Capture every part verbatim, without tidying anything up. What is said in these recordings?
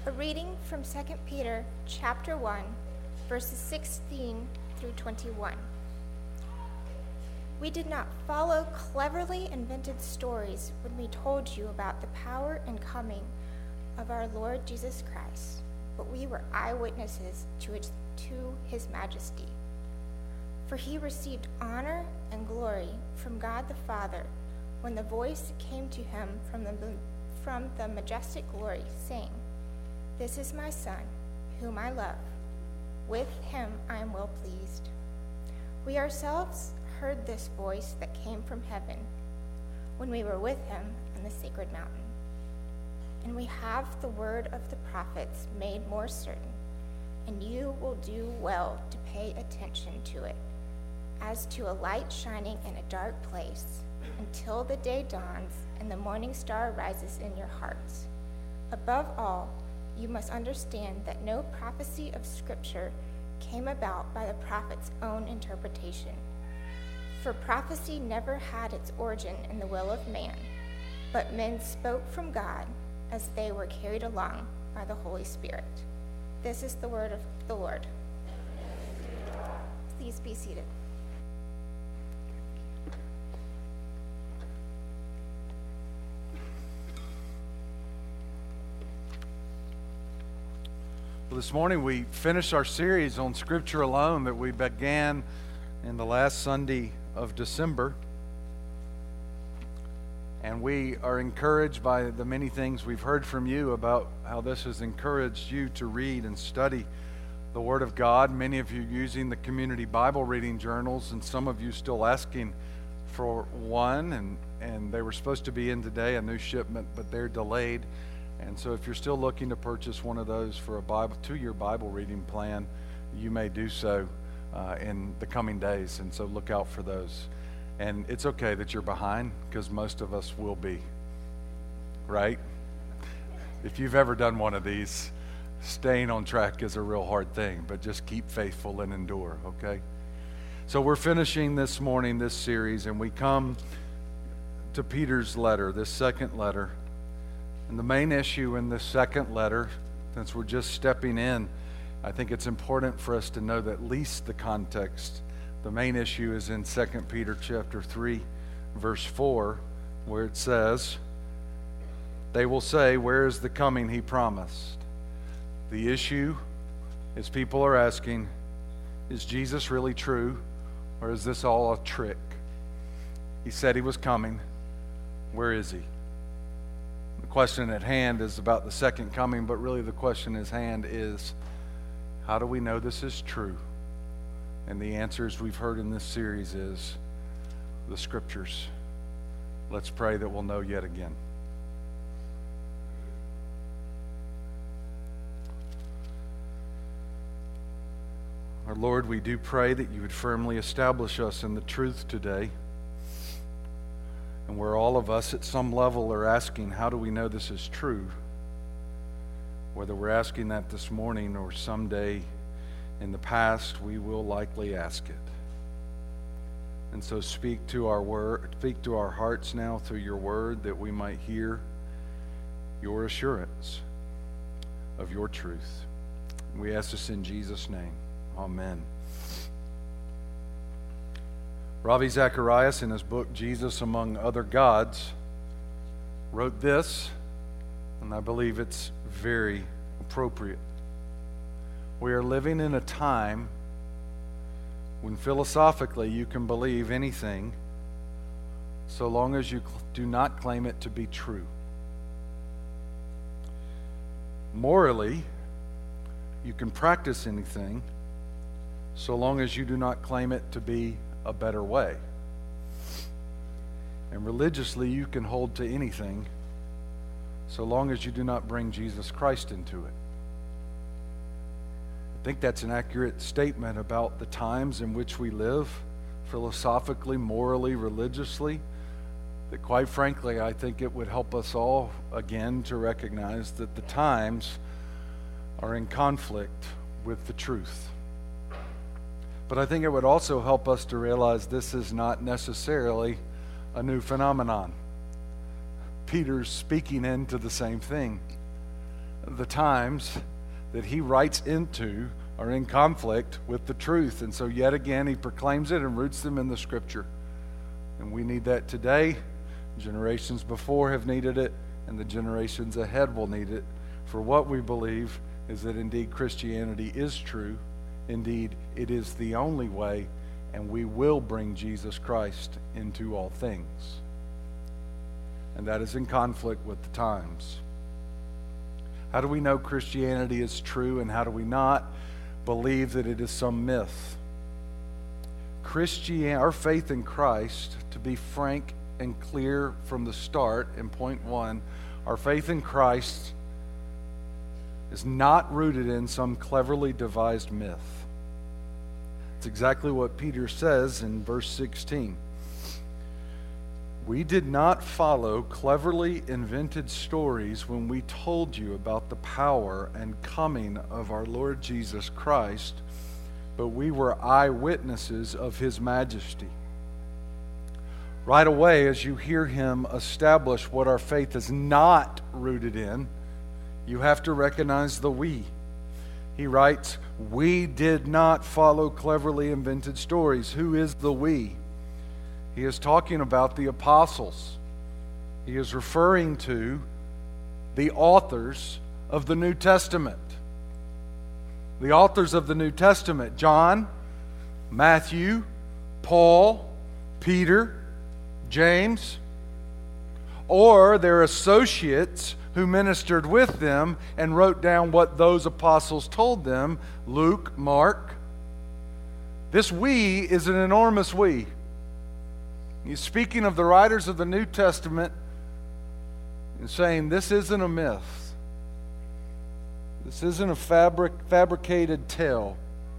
A reading from Second Peter chapter one, verses sixteen through twenty-one. We did not follow cleverly invented stories when we told you about the power and coming of our Lord Jesus Christ, but we were eyewitnesses to his, to his majesty. For he received honor and glory from God the Father when the voice came to him from the, from the majestic glory, saying, "This is my Son, whom I love. With him I am well pleased." We ourselves heard this voice that came from heaven when we were with him on the sacred mountain. And we have the word of the prophets made more certain, and you will do well to pay attention to it, as to a light shining in a dark place, until the day dawns and the morning star rises in your hearts. Above all, you must understand that no prophecy of Scripture came about by the prophet's own interpretation. For prophecy never had its origin in the will of man, but men spoke from God as they were carried along by the Holy Spirit. This is the word of the Lord. Please be seated. Well, this morning we finished our series on Scripture alone that we began in the last Sunday of December. And we are encouraged by the many things we've heard from you about how this has encouraged you to read and study the Word of God. Many of you using the community Bible reading journals, and some of you still asking for one, and, and they were supposed to be in today, a new shipment, but they're delayed. And so if you're still looking to purchase one of those for a Bible, two-year Bible reading plan, you may do so uh, in the coming days, and so look out for those. And it's okay that you're behind, because most of us will be, right? If you've ever done one of these, staying on track is a real hard thing, but just keep faithful and endure, okay? So we're finishing this morning this series, and we come to Peter's letter, this second letter. And the main issue in this second letter, since we're just stepping in, I think it's important for us to know that at least the context. The main issue is in Second Peter chapter three, verse four, where it says, "They will say, 'Where is the coming he promised?'" The issue is people are asking, is Jesus really true, or is this all a trick? He said he was coming. Where is he? The question at hand is about the second coming, but really the question at hand is, how do we know this is true? And the answers we've heard in this series is the Scriptures. Let's pray that we'll know yet again. Our Lord, we do pray that you would firmly establish us in the truth today. And where all of us at some level are asking, how do we know this is true? Whether we're asking that this morning or someday in the past, we will likely ask it. And so speak to our word, speak to our hearts now through your word, that we might hear your assurance of your truth. We ask this in Jesus' name. Amen. Ravi Zacharias, in his book Jesus Among Other Gods, wrote this, and I believe it's very appropriate. We are living in a time when philosophically you can believe anything so long as you do not claim it to be true. Morally, you can practice anything so long as you do not claim it to be a better way. And religiously, you can hold to anything so long as you do not bring Jesus Christ into it. I think that's an accurate statement about the times in which we live, philosophically, morally, religiously, that quite frankly, I think it would help us all again to recognize that the times are in conflict with the truth. But I think it would also help us to realize this is not necessarily a new phenomenon. Peter's speaking into the same thing. the times that he writes into are in conflict with the truth. And so yet again, he proclaims it and roots them in the Scripture. And we need that today. Generations before have needed it, and the generations ahead will need it. For what we believe is that indeed Christianity is true. Indeed, it is the only way, and we will bring Jesus Christ into all things. And that is in conflict with the times. How do we know Christianity is true, and how do we not believe that it is some myth? Christian, our faith in Christ, to be frank and clear from the start, in point one, our faith in Christ is not rooted in some cleverly devised myth. It's exactly what Peter says in verse sixteen. We did not follow cleverly invented stories when we told you about the power and coming of our Lord Jesus Christ, but we were eyewitnesses of His majesty. Right away, as you hear him establish what our faith is not rooted in, you have to recognize the we. He writes, we did not follow cleverly invented stories. Who is the we? He is talking about the apostles. He is referring to the authors of the New Testament. The authors of the New Testament, John, Matthew, Paul, Peter, James, or their associates who ministered with them and wrote down what those apostles told them, Luke, Mark. This we is an enormous we. He's speaking of the writers of the New Testament and saying this isn't a myth. This isn't a fabric, fabricated tale.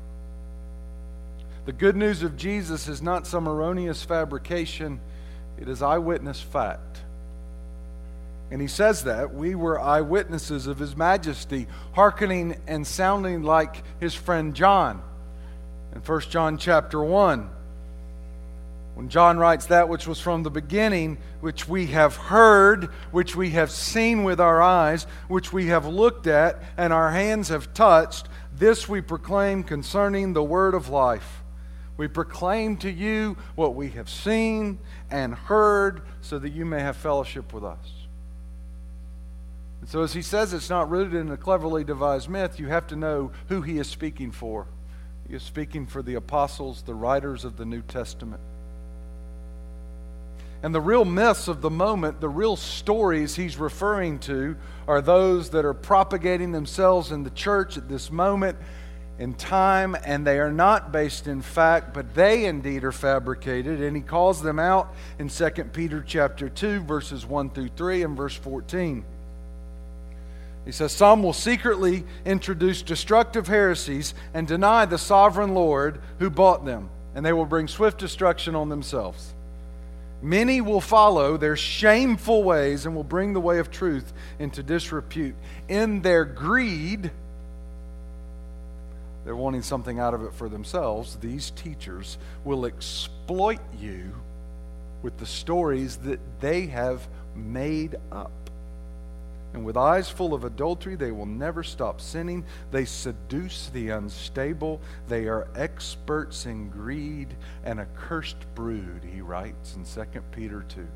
The good news of Jesus is not some erroneous fabrication. It is eyewitness fact. And he says that we were eyewitnesses of His majesty, hearkening and sounding like his friend John. In First John chapter one, when John writes that which was from the beginning, which we have heard, which we have seen with our eyes, which we have looked at, and our hands have touched, this we proclaim concerning the word of life. We proclaim to you what we have seen and heard, so that you may have fellowship with us. And so as he says it's not rooted in a cleverly devised myth, you have to know who he is speaking for. He is speaking for the apostles, the writers of the New Testament. And the real myths of the moment, the real stories he's referring to, are those that are propagating themselves in the church at this moment in time, and they are not based in fact, but they indeed are fabricated. And he calls them out in Second Peter chapter two, verses one through three and verse fourteen. He says, some will secretly introduce destructive heresies and deny the sovereign Lord who bought them, and they will bring swift destruction on themselves. Many will follow their shameful ways and will bring the way of truth into disrepute. In their greed, they're wanting something out of it for themselves. These teachers will exploit you with the stories that they have made up. And with eyes full of adultery, they will never stop sinning. They seduce the unstable. They are experts in greed and a cursed brood, he writes in Second Peter two.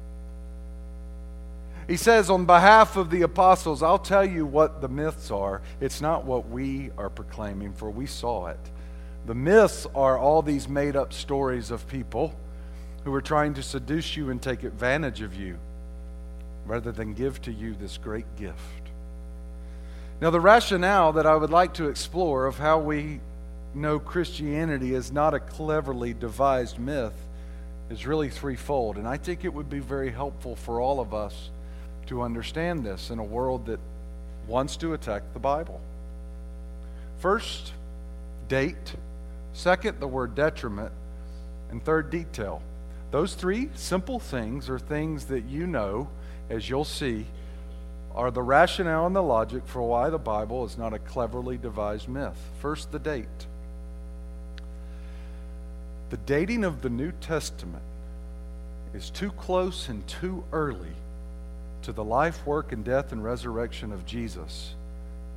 He says, on behalf of the apostles, I'll tell you what the myths are. It's not what we are proclaiming, for we saw it. The myths are all these made-up stories of people who are trying to seduce you and take advantage of you, rather than give to you this great gift. Now, the rationale that I would like to explore of how we know Christianity is not a cleverly devised myth is really threefold. And I think it would be very helpful for all of us to understand this in a world that wants to attack the Bible. First, date. Second, the word detriment. And third, detail. Those three simple things are things that you know, as you'll see, are the rationale and the logic for why the Bible is not a cleverly devised myth. First, the date. The dating of the New Testament is too close and too early to the life, work, and death and resurrection of Jesus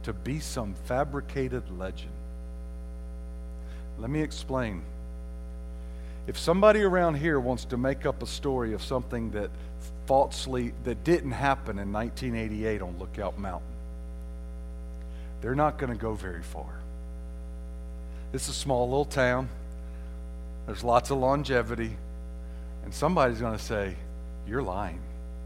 to be some fabricated legend. Let me explain. If somebody around here wants to make up a story of something that falsely, that didn't happen in nineteen eighty-eight on Lookout Mountain, they're not going to go very far. It's a small little town. There's lots of longevity. And somebody's going to say, you're lying.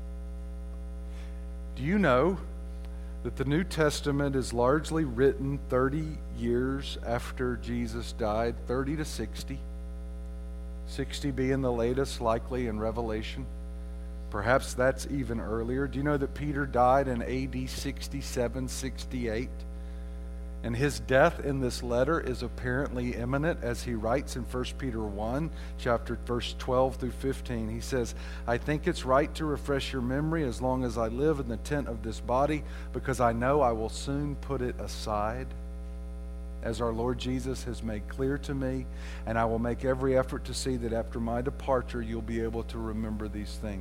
Do you know that the New Testament is largely written thirty years after Jesus died, thirty to sixty? sixty being the latest, likely in Revelation. Perhaps that's even earlier. Do you know that Peter died in A D sixty-seven, sixty-eight? And his death in this letter is apparently imminent, as he writes in First Peter one, chapter verse twelve through fifteen. He says, I think it's right to refresh your memory as long as I live in the tent of this body, because I know I will soon put it aside, as our Lord Jesus has made clear to me, and I will make every effort to see that after my departure you'll be able to remember these things.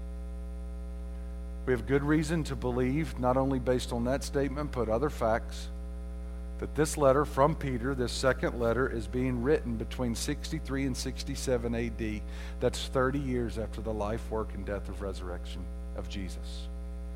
We have good reason to believe, not only based on that statement, but other facts, that this letter from Peter, this second letter, is being written between sixty-three and sixty-seven A D. That's thirty years after the life, work, and death of resurrection of Jesus.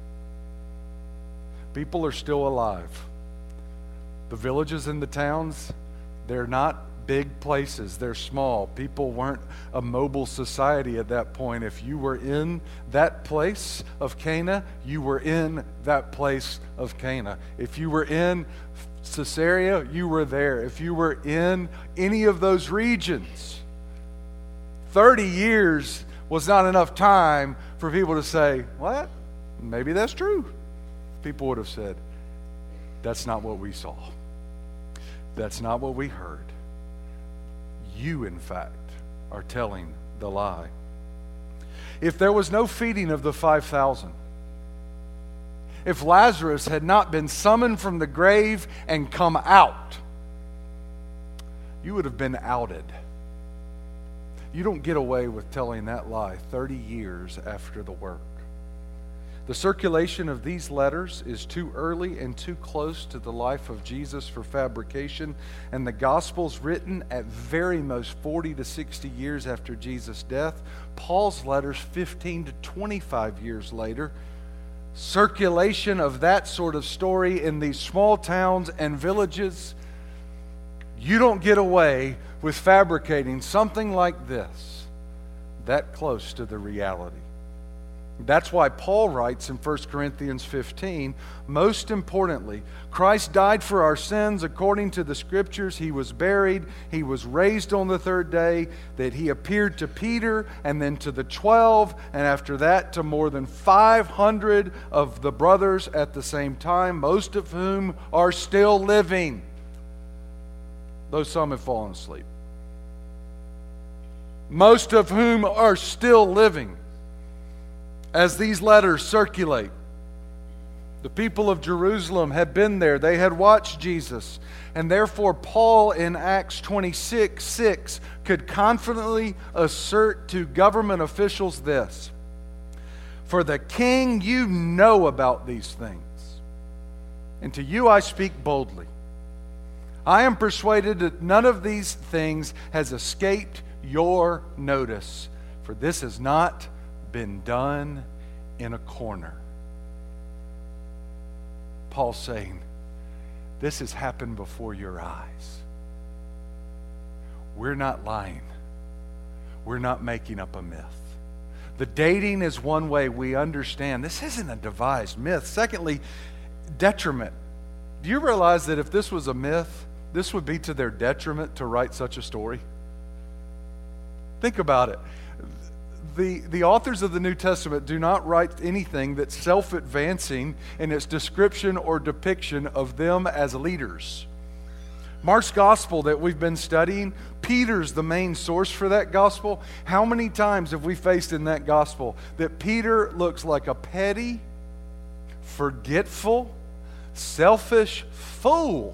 People are still alive. The villages and the towns, they're not big places. They're small. People weren't a mobile society at that point. If you were in that place of Cana, you were in that place of Cana. If you were in Caesarea, you were there. If you were in any of those regions, thirty years was not enough time for people to say, what? Maybe that's true. People would have said, that's not what we saw. That's not what we heard. You, in fact, are telling the lie. If there was no feeding of the five thousand, if Lazarus had not been summoned from the grave and come out, you would have been outed. You don't get away with telling that lie thirty years after the work. The circulation of these letters is too early and too close to the life of Jesus for fabrication, and the Gospels written at very most forty to sixty years after Jesus' death. Paul's letters fifteen to twenty-five years later. Circulation of that sort of story in these small towns and villages, you don't get away with fabricating something like this that close to the reality. That's why Paul writes in First Corinthians fifteen, most importantly, Christ died for our sins according to the Scriptures. He was buried. He was raised on the third day, that he appeared to Peter and then to the twelve, and after that to more than five hundred of the brothers at the same time, most of whom are still living, though some have fallen asleep. Most of whom are still living. As these letters circulate, the people of Jerusalem had been there. They had watched Jesus. And therefore, Paul in Acts twenty-six six could confidently assert to government officials this: for the king, you know about these things, and to you I speak boldly. I am persuaded that none of these things has escaped your notice, for this has not been done in a corner. Paul's saying, this has happened before your eyes. We're not lying. We're not making up a myth. The dating is one way we understand this isn't a devised myth. Secondly, detriment. Do you realize that if this was a myth, this would be to their detriment to write such a story? Think about it. The, the authors of the New Testament do not write anything that's self-advancing in its description or depiction of them as leaders. Mark's gospel that we've been studying, Peter's the main source for that gospel. How many times have we faced in that gospel that Peter looks like a petty, forgetful, selfish fool?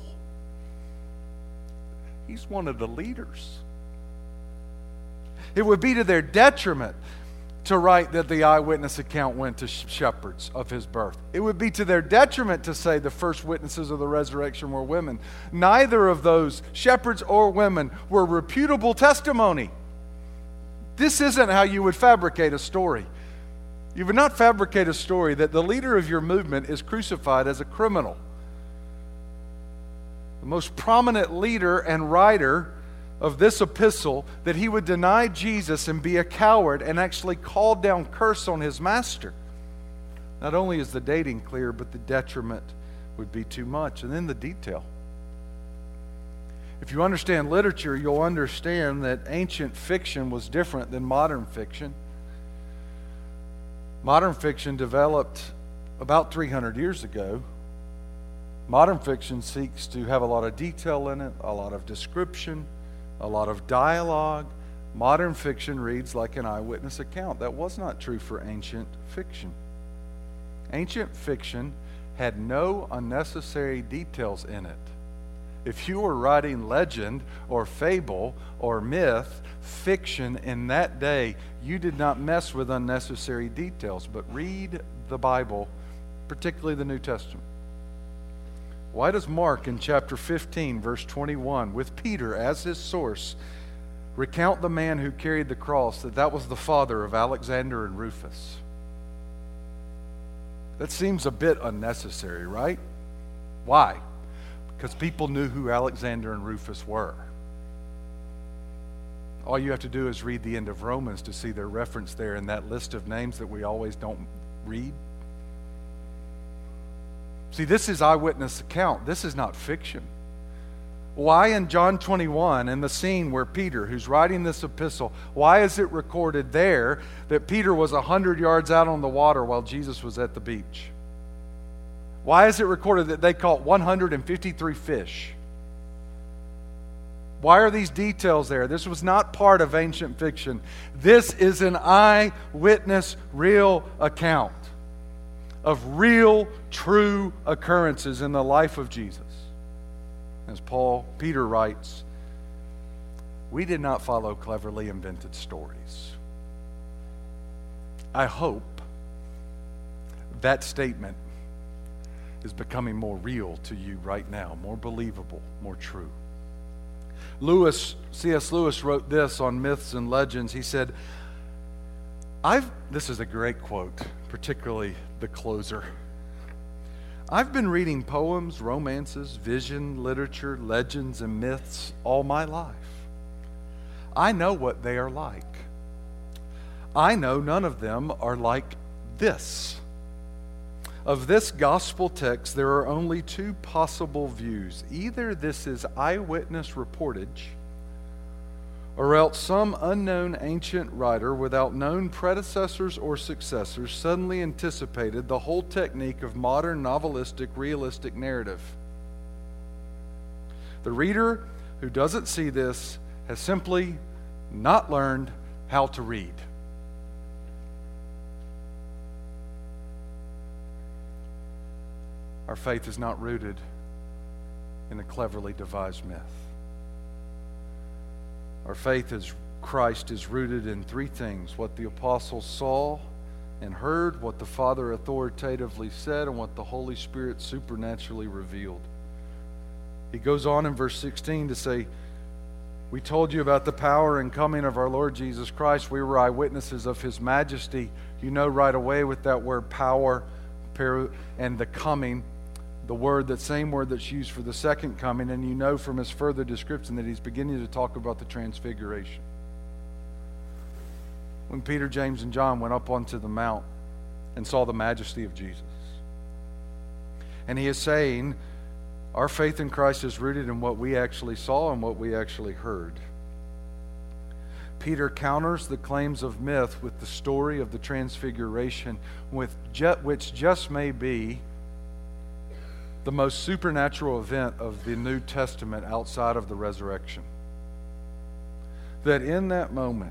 He's one of the leaders. It would be to their detriment. to write that the eyewitness account went to shepherds of his birth. It would be to their detriment to say the first witnesses of the resurrection were women. Neither of those, shepherds or women, were reputable testimony. This isn't how you would fabricate a story. You would not fabricate a story that the leader of your movement is crucified as a criminal. The most prominent leader and writer of this epistle, that he would deny Jesus and be a coward and actually call down curse on his master. Not only is the dating clear, but the detriment would be too much. And then the detail. If you understand literature, you'll understand that ancient fiction was different than modern fiction. Modern fiction developed about three hundred years ago. Modern fiction seeks to have a lot of detail in it, a lot of description, a lot of dialogue. Modern fiction reads like an eyewitness account. That was not true for ancient fiction. Ancient fiction had no unnecessary details in it. If you were writing legend or fable or myth, fiction in that day, you did not mess with unnecessary details, but read the Bible, particularly the New Testament. Why does Mark in chapter fifteen, verse twenty-one, with Peter as his source, recount the man who carried the cross, that that was the father of Alexander and Rufus? That seems a bit unnecessary, right? Why? Because people knew who Alexander and Rufus were. All you have to do is read the end of Romans to see their reference there in that list of names that we always don't read. See, this is eyewitness account. This is not fiction. Why in John twenty-one, in the scene where Peter, who's writing this epistle, why is it recorded there that Peter was one hundred yards out on the water while Jesus was at the beach? Why is it recorded that they caught one hundred fifty-three fish? Why are these details there? This was not part of ancient fiction. This is an eyewitness, real account of real, true occurrences in the life of Jesus. As Paul, Peter writes, we did not follow cleverly invented stories. I hope that statement is becoming more real to you right now, more believable, more true. Lewis, C S Lewis wrote this on Myths and Legends. He said, I've, this is a great quote, particularly the closer. I've been reading poems, romances, vision, literature, legends, and myths all my life. I know what they are like. I know none of them are like this. Of this gospel text, there are only two possible views. Either this is eyewitness reportage, or else some unknown ancient writer without known predecessors or successors suddenly anticipated the whole technique of modern novelistic realistic narrative. The reader who doesn't see this has simply not learned how to read. Our faith is not rooted in a cleverly devised myth. Our faith as Christ is rooted in three things: what the apostles saw and heard, what the Father authoritatively said, and what the Holy Spirit supernaturally revealed. He goes on in verse sixteen to say, we told you about the power and coming of our Lord Jesus Christ. We were eyewitnesses of His majesty. You know right away with that word power and the coming, the word, that same word that's used for the second coming, and you know from his further description that he's beginning to talk about the transfiguration. When Peter, James, and John went up onto the mount and saw the majesty of Jesus. And he is saying, our faith in Christ is rooted in what we actually saw and what we actually heard. Peter counters the claims of myth with the story of the transfiguration, with ju- which just may be the most supernatural event of the New Testament outside of the resurrection. That in that moment,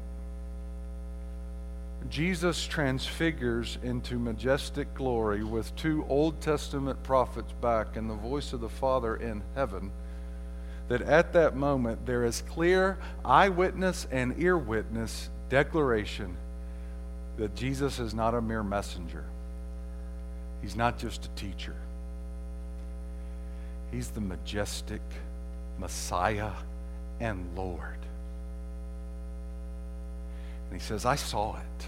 Jesus transfigures into majestic glory with two Old Testament prophets back and the voice of the Father in heaven. That at that moment there is clear eyewitness and ear witness declaration that Jesus is not a mere messenger. He's not just a teacher. He's the majestic Messiah and Lord. And he says, I saw it.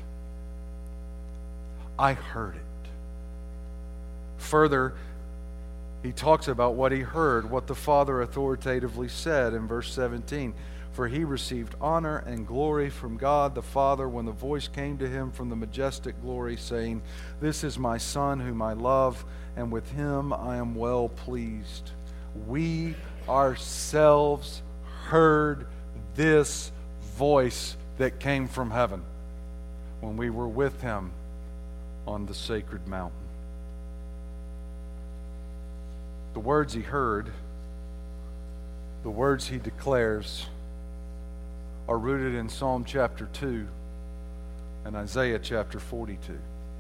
I heard it. Further, he talks about what he heard, what the Father authoritatively said in verse seventeen. For he received honor and glory from God the Father when the voice came to him from the majestic glory, saying, This is my Son whom I love, and with him I am well pleased. We ourselves heard this voice that came from heaven when we were with him on the sacred mountain. The words he heard, the words he declares, are rooted in Psalm chapter two and Isaiah chapter forty-two.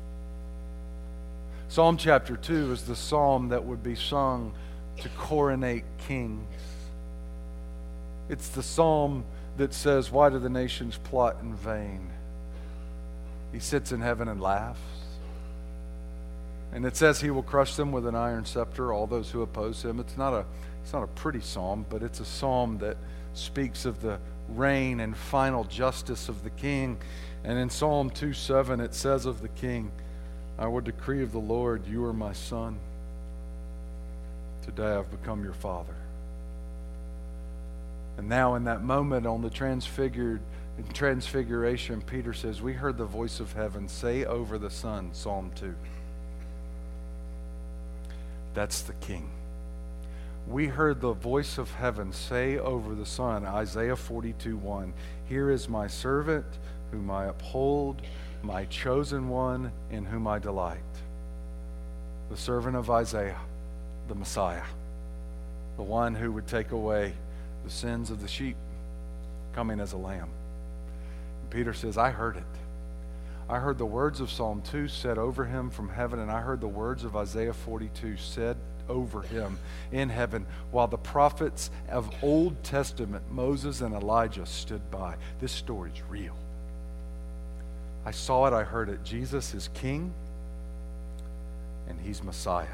Psalm chapter two is the psalm that would be sung to coronate kings. It's the psalm that says, why do the nations plot in vain? He sits in heaven and laughs. And it says he will crush them with an iron scepter, all those who oppose him. It's not a, it's not a pretty psalm, but it's a psalm that speaks of the reign and final justice of the king. And in Psalm two seven it says of the king, I will decree of the Lord, you are my son. Today I've become your father. And now in that moment on the transfigured in transfiguration, Peter says, we heard the voice of heaven say over the Son, Psalm two. That's the king. We heard the voice of heaven say over the Son, Isaiah forty-two one, here is my servant whom I uphold, my chosen one in whom I delight. The servant of Isaiah, the Messiah, the one who would take away the sins of the sheep, coming as a lamb. And Peter says, I heard it. I heard the words of Psalm two said over him from heaven, and I heard the words of Isaiah forty-two said over him in heaven, while the prophets of Old Testament, Moses and Elijah, stood by. This story's real. I saw it, I heard it. Jesus is King, and he's Messiah.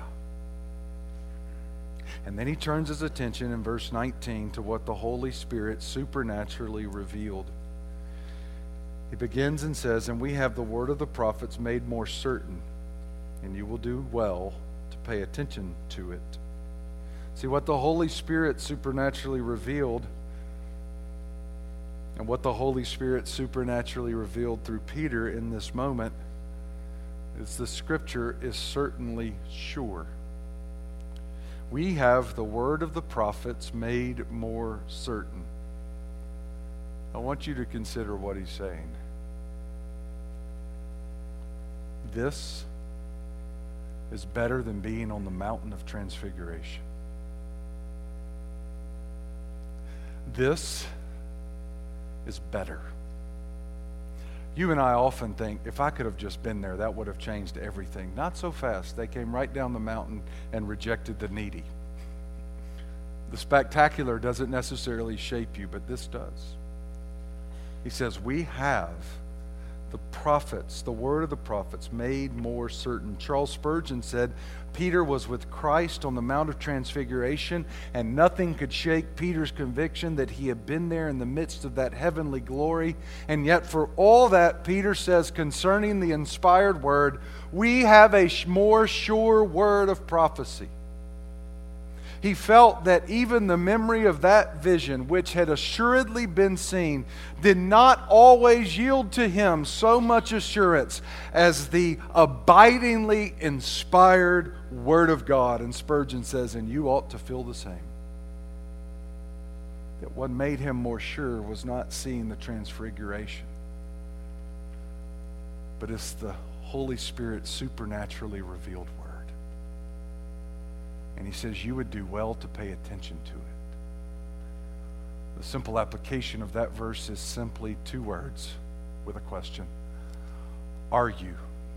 And then he turns his attention in verse nineteen to what the Holy Spirit supernaturally revealed. He begins and says, and we have the word of the prophets made more certain, and you will do well to pay attention to it. See, what the Holy Spirit supernaturally revealed, and what the Holy Spirit supernaturally revealed through Peter in this moment, is the Scripture is certainly sure. We have the word of the prophets made more certain. I want you to consider what he's saying. This is better than being on the mountain of transfiguration. This is better. You and I often think, if I could have just been there, that would have changed everything. Not so fast. They came right down the mountain and rejected the needy. The spectacular doesn't necessarily shape you, but this does. He says, we have the prophets, the word of the prophets, made more certain. Charles Spurgeon said, Peter was with Christ on the Mount of Transfiguration, and nothing could shake Peter's conviction that he had been there in the midst of that heavenly glory. And yet for all that, Peter says concerning the inspired word, we have a more sure word of prophecy. He felt that even the memory of that vision, which had assuredly been seen, did not always yield to him so much assurance as the abidingly inspired Word of God. And Spurgeon says, and you ought to feel the same. That what made him more sure was not seeing the transfiguration, but it's the Holy Spirit supernaturally revealed Word. And he says you would do well to pay attention to it. The simple application of that verse is simply two words with a question. Are you?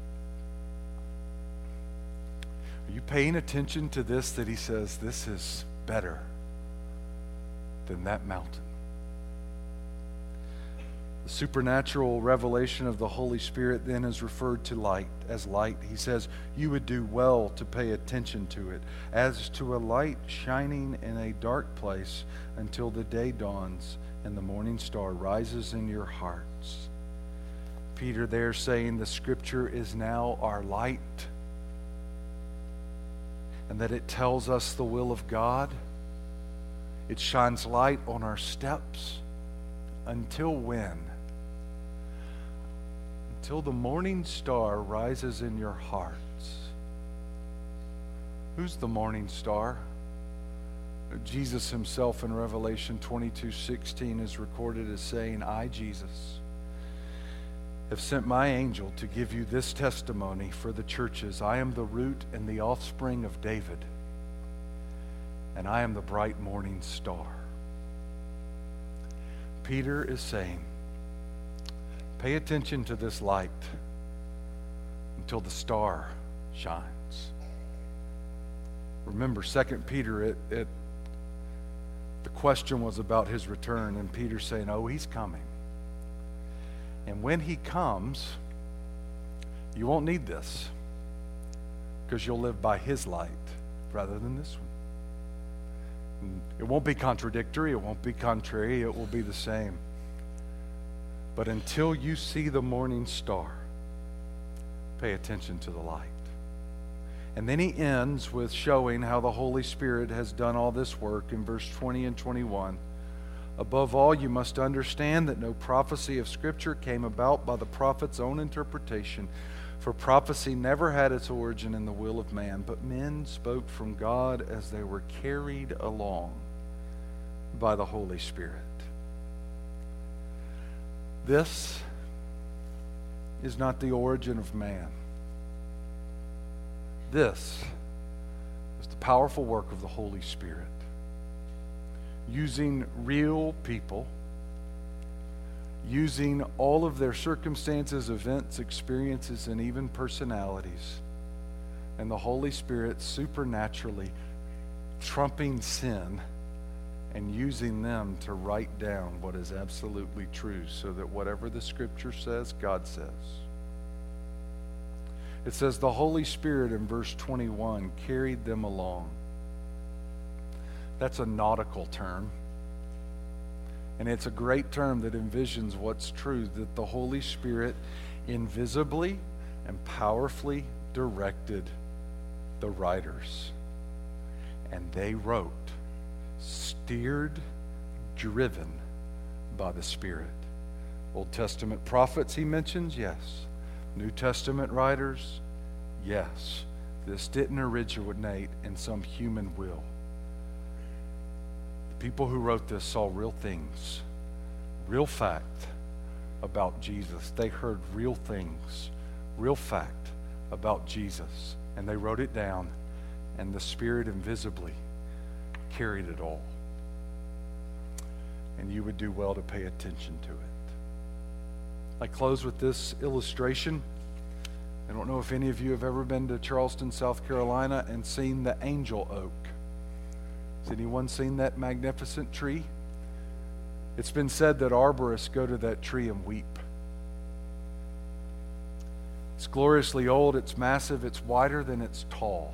Are you paying attention to this, that he says this is better than that mountain? The supernatural revelation of the Holy Spirit then is referred to light as light. He says, you would do well to pay attention to it, as to a light shining in a dark place until the day dawns and the morning star rises in your hearts. Peter there saying the Scripture is now our light, and that it tells us the will of God. It shines light on our steps. Until when? Until the morning star rises in your hearts. Who's the morning star? Jesus himself in Revelation twenty-two sixteen is recorded as saying, I, Jesus, have sent my angel to give you this testimony for the churches. I am the root and the offspring of David, and I am the bright morning star. Peter is saying, pay attention to this light until the star shines. Remember, Second Peter, it, it, the question was about his return, and Peter saying, oh, he's coming. And when he comes, you won't need this, because you'll live by his light rather than this one. It won't be contradictory, it won't be contrary, it will be the same. But until you see the morning star, pay attention to the light. And then he ends with showing how the Holy Spirit has done all this work in verse twenty and twenty-one. Above all, you must understand that no prophecy of Scripture came about by the prophet's own interpretation. For prophecy never had its origin in the will of man, but men spoke from God as they were carried along by the Holy Spirit. This is not the origin of man. This is the powerful work of the Holy Spirit, using real people, using all of their circumstances, events, experiences, and even personalities, and the Holy Spirit supernaturally trumping sin and using them to write down what is absolutely true, so that whatever the Scripture says, God says. It says the Holy Spirit in verse twenty-one carried them along. That's a nautical term. And it's a great term that envisions what's true, that the Holy Spirit invisibly and powerfully directed the writers. And they wrote, steered, driven by the Spirit. Old Testament prophets he mentions, yes. New Testament writers, yes. This didn't originate in some human will. People who wrote this saw real things, real fact about Jesus. They heard real things, real fact about Jesus, and they wrote it down, and the Spirit invisibly carried it all. And you would do well to pay attention to it. I close with this illustration. I don't know if any of you have ever been to Charleston, South Carolina, and seen the angel oak. Has anyone seen that magnificent tree? It's been said that arborists go to that tree and weep. It's gloriously old, it's massive, it's wider than it's tall.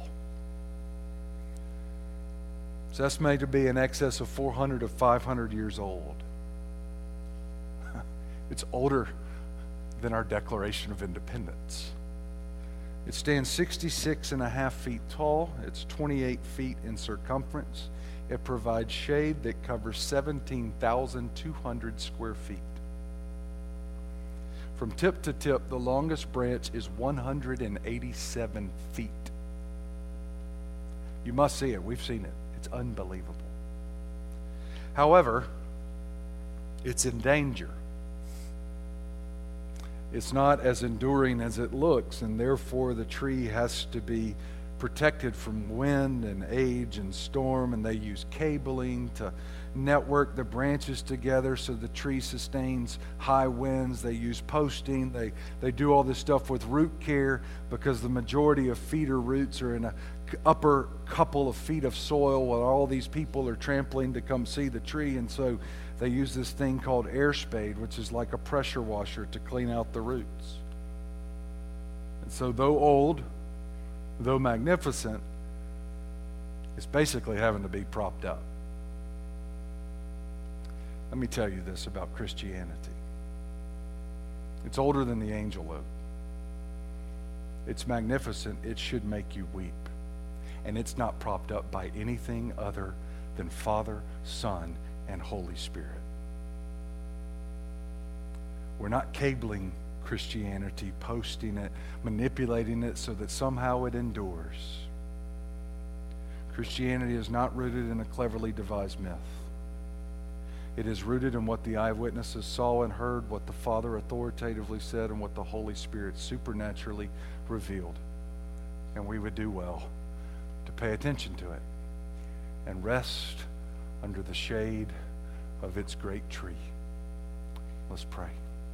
It's estimated to be in excess of four hundred to five hundred years old. It's older than our Declaration of Independence. It stands sixty-six and a half feet tall. It's twenty-eight feet in circumference. It provides shade that covers seventeen thousand two hundred square feet. From tip to tip, the longest branch is one hundred eighty-seven feet. You must see it. We've seen it. It's unbelievable. However, it's in danger. It's not as enduring as it looks, and therefore the tree has to be protected from wind and age and storm, and they use cabling to network the branches together so the tree sustains high winds. They use posting. They, they do all this stuff with root care, because the majority of feeder roots are in a upper couple of feet of soil while all these people are trampling to come see the tree. And so they use this thing called air spade, which is like a pressure washer to clean out the roots. And so though old, though magnificent, it's basically having to be propped up. Let me tell you this about Christianity. It's older than the angel oak. It's magnificent. It should make you weep. And it's not propped up by anything other than Father, Son, and Holy Spirit. We're not cabling Christianity, posting it, manipulating it so that somehow it endures. Christianity is not rooted in a cleverly devised myth. It is rooted in what the eyewitnesses saw and heard, what the Father authoritatively said, and what the Holy Spirit supernaturally revealed. And we would do well to pay attention to it and rest under the shade of its great tree. Let's pray.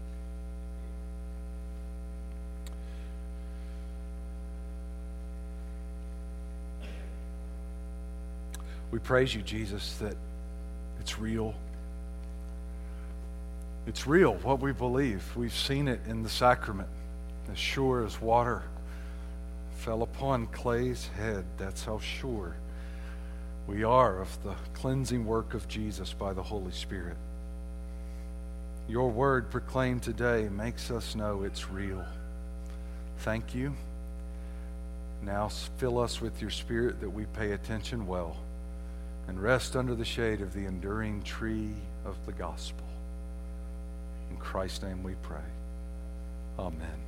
We praise you, Jesus, that it's real. It's real, what we believe. We've seen it in the sacrament. As sure as water fell upon Clay's head, that's how sure we are of the cleansing work of Jesus by the Holy Spirit. Your word proclaimed today makes us know it's real. Thank you. Now fill us with your Spirit that we pay attention well and rest under the shade of the enduring tree of the gospel. In Christ's name we pray. Amen.